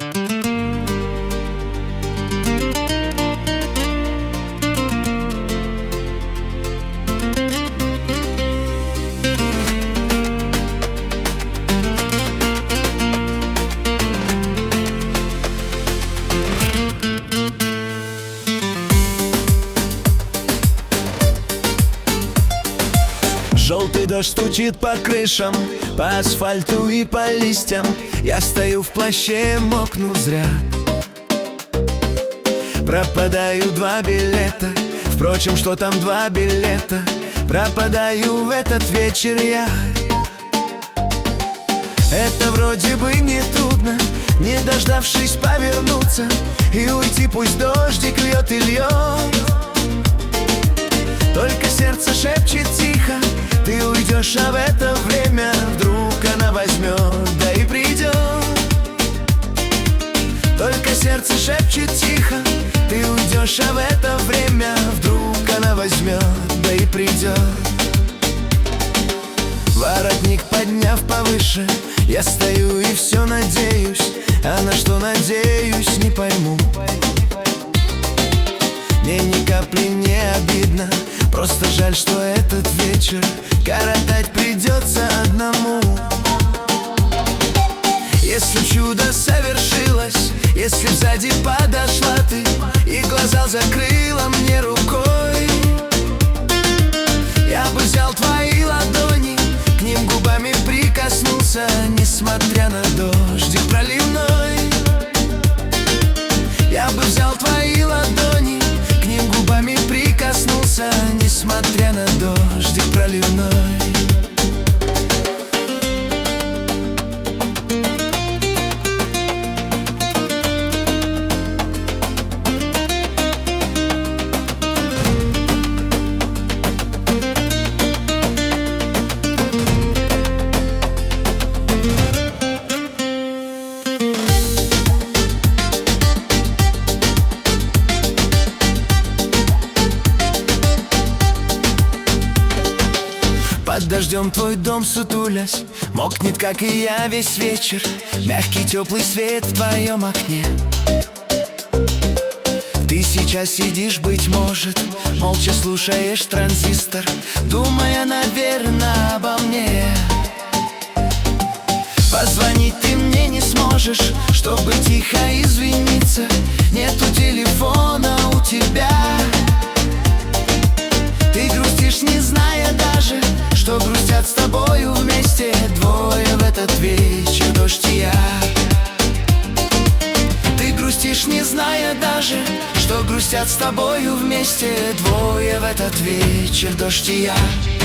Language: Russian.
Желтый дождь стучит по крышам, по асфальту и по листьям. Я стою в плаще, мокну зря. Пропадаю 2 билета. Впрочем, что там 2 билета? Пропадаю в этот вечер я. Это вроде бы не трудно, не дождавшись повернуться и уйти, пусть дождик льет и льет. Только сердце шепчет тихо: ты уйдешь, а в это время вдруг она возьмет, да и придет. Только сердце шепчет тихо: ты уйдешь, а в это время вдруг она возьмет, да и придет. Воротник подняв повыше, я стою и все надеюсь, а на что надеюсь, не пойму. Мне ни капли не обидно, просто жаль, что этот вечер коротать придется одному. Если б чудо совершилось, если б сзади подошла ты и глаза закрыла мне рукой, я бы взял твои ладони, к ним губами прикоснулся, несмотря на дождик проливной. Я бы взял твои ладони, к ним губами прикоснулся, несмотря на дождик проливной. Под дождем твой дом сутулясь мокнет, как и я, весь вечер. Мягкий теплый свет в твоем окне. Ты сейчас сидишь, быть может, молча слушаешь транзистор, думая, наверное, обо мне. Позвонить ты мне не сможешь, чтобы тихо извиниться. Нету телефона у тебя. Ты грустишь, не зная даже, что грустят с тобою вместе двое в этот вечер, дождь и я. Ты грустишь, не зная даже, что грустят с тобою вместе двое в этот вечер, дождь и я.